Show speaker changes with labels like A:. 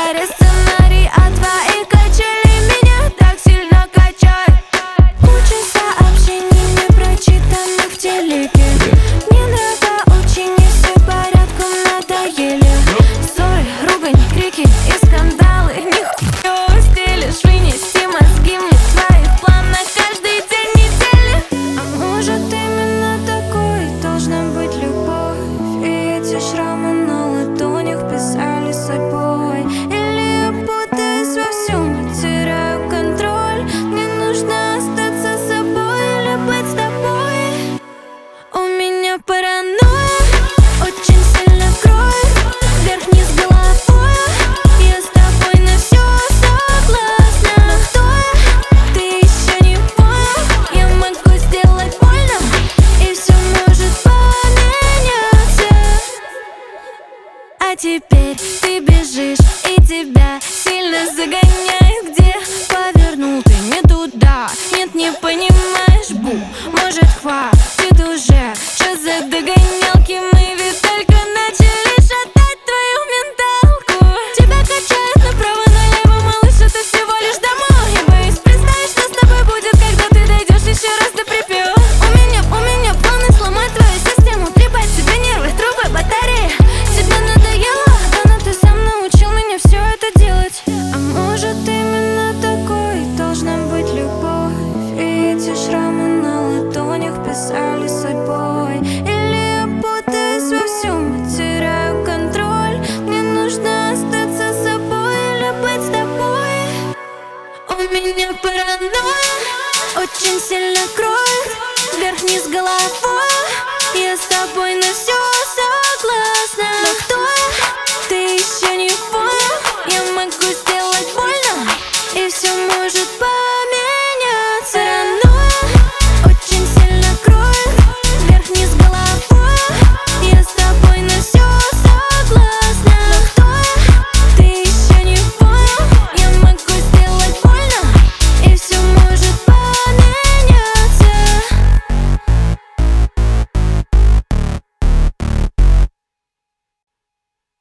A: Повторяй сценарий, а твои качели меня так сильно качают. Куча сообщений, не прочитанных в телеке. Не надо учени, все порядком надоели. Ссоры, ругань, крики и скандалы. Нихуя стелишь, вынести мозги мне в твоих планах каждый день недели. А может именно такой должна быть любовь? И эти шрамы на ладонях писали судьбой. Или я путаюсь во всем, теряю контроль. Мне нужно остаться собой или быть с тобой. У меня паранойя очень сильно кроет вверх-вниз головой. Я с тобой на все согласна. Но кто я? Ты еще не понял. Я могу сделать больно, и все может поменяться. А теперь ты бежишь, и тебя сильно загоняет. Где повернул ты не туда? Нет, не понимаешь, бу. Может, хватит уже? Что за догонялки? Мы ведь только начали шатать твою менталку. Тебя качает направо-налево, малыш, это всего лишь домой. Я боюсь представить, что с тобой будет, когда ты дойдешь еще раз до припева. У меня планы сломать твою систему, трепать себе нервы, трубы, батареи. Тебе надоело? Да, но ты сам научил меня все это делать. А может именно такой должна быть любовь? И эти шрамы на ладонях писали судьбой. Или я путаюсь во всем и теряю контроль. Мне нужно остаться собой или быть с тобой. У меня паранойя очень сильно кроет вверх-вниз головой. Я с тобой на